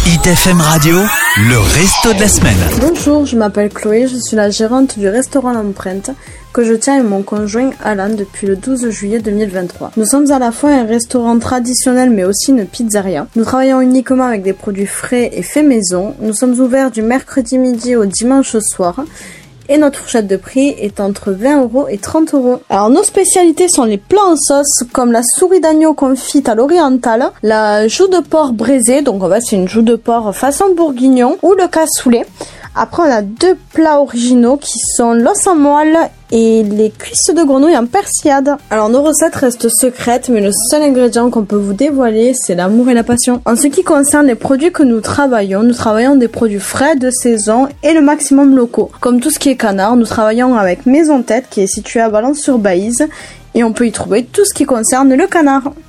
Hit FM Radio, le resto de la semaine. Bonjour, je m'appelle Chloé, je suis la gérante du restaurant L'Empreinte que je tiens avec mon conjoint Alan depuis le 12 juillet 2023. Nous sommes à la fois un restaurant traditionnel mais aussi une pizzeria. Nous travaillons uniquement avec des produits frais et faits maison. Nous sommes ouverts du mercredi midi au dimanche soir. Et notre fourchette de prix est entre 20€ et 30€. Alors nos spécialités sont les plats en sauce comme la souris d'agneau confite à l'orientale, la joue de porc braisée, donc en fait c'est une joue de porc façon bourguignon, ou le cassoulet. Après on a deux plats originaux qui sont l'os en moelle et les cuisses de grenouille en persillade. Alors nos recettes restent secrètes, mais le seul ingrédient qu'on peut vous dévoiler, c'est l'amour et la passion. En ce qui concerne les produits que nous travaillons des produits frais, de saison et le maximum locaux. Comme tout ce qui est canard, nous travaillons avec Maison Tête qui est située à Valence-sur-Baïse et on peut y trouver tout ce qui concerne le canard.